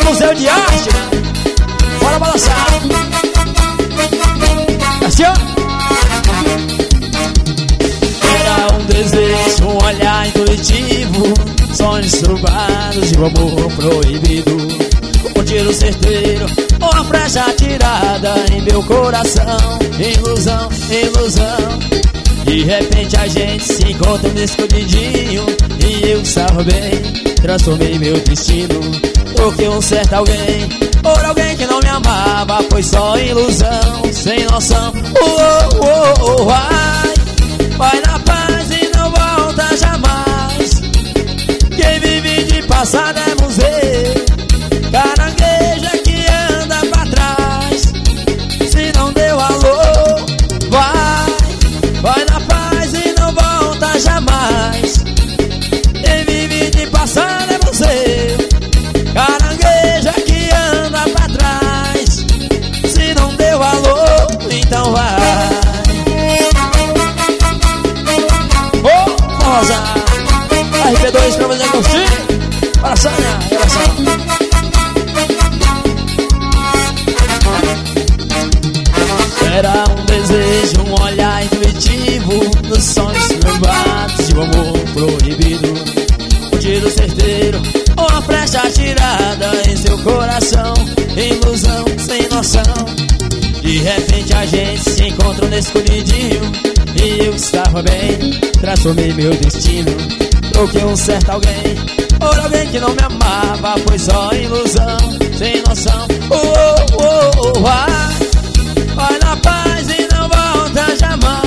Museu de Arte. Bora balançar. Assim, ó. Era um desejo, um olhar intuitivo, sonhos turbados e o amor proibido. Um tiro certeiro, uma flecha atirada em meu coração. Ilusão, ilusão. De repente a gente se encontra nesse escondidinho e eu estava bem, transformei meu destino. Troquei um certo alguém por alguém que não me amava. Foi só ilusão, sem noção. Vai na paz e não volta jamais. Quem vive de passado é museu, carangueja que anda pra trás. Se não deu alô, vai na paz e não volta jamais. Quem vive de passado é museu, carangueja que anda pra trás. Se não deu alô, então vai. Rosa, RP2 pra você curtir. Para a Sânia, era um desejo, um olhar intuitivo, nos sonhos lembrados de um amor proibido. Um tiro certeiro, uma flecha atirada em seu coração. Ilusão, sem noção. De repente a gente se encontra nesse escondidinho e eu estava bem, transformei meu destino. Troquei um certo alguém por alguém que não me amava. Foi só ilusão, sem noção. Vai na paz e não volta jamais.